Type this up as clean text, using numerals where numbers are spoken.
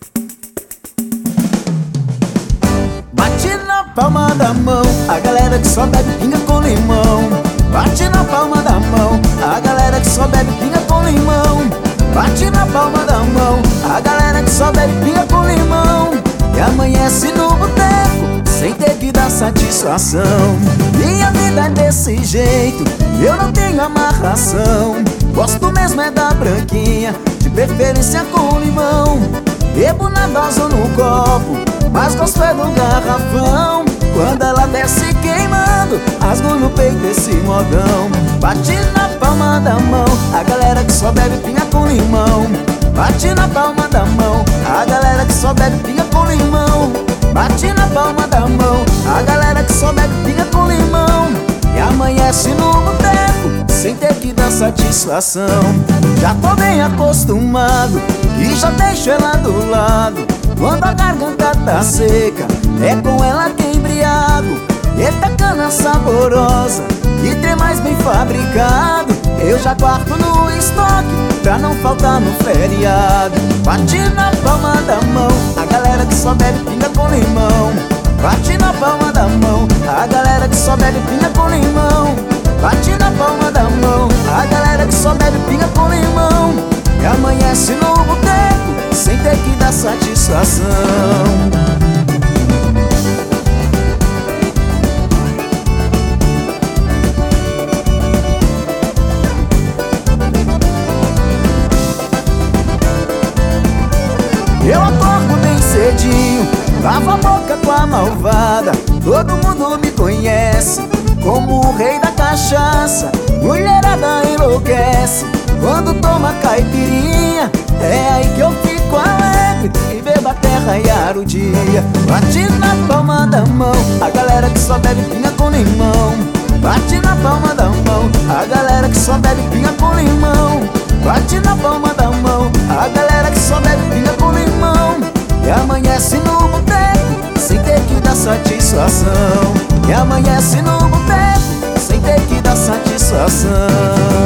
Bate na palma da mão a galera que só bebe pinga com limão. Bate na palma da mão a galera que só bebe pinga com limão. Bate na palma da mão a galera que só bebe pinga com limão. E amanhece no boteco sem ter que dar satisfação. Minha vida é desse jeito, eu não tenho amarração. Gosto mesmo é da branquinha, de preferência com limão. Bebo na dose ou no copo, mas gosto é do garrafão. Quando ela desce queimando, rasgo no peito esse modão. Bate na palma da mão a galera que só bebe pinga com limão. Bate na palma da mão a galera que só bebe pinga com limão. Bate na palma da mão a galera que só bebe pinga com limão. E amanhece no boteco sem ter que dar satisfação. Já tô bem acostumado e já deixo ela do lado. Quando a garganta tá seca, é com ela que embriago. Eita cana saborosa e trem mais bem fabricado, eu já guardo no estoque pra não faltar no feriado. Bate na palma da mão a galera que só bebe pinga com limão. Bate na palma da mão a galera que só bebe pinga com limão. Bate na palma da mão a galera que só bebe pinga com limão. E amanhece no boteco sem ter que dar satisfação. Eu acordo bem cedinho, lavo a boca com a malvada. Todo mundo me conhece como o rei da cachaça. Mulherada enlouquece quando toma caipirinha. É aí que eu fico alegre e bebo até raiar o dia. Bate na palma da mão a galera que só bebe pinga com limão. Bate na palma da mão a galera que só bebe pinga com limão. Bate na palma da mão a galera que só bebe pinga com limão. E amanhece no boteco sem ter que dar satisfação. E amanhece no boteco sem ter que dar satisfação.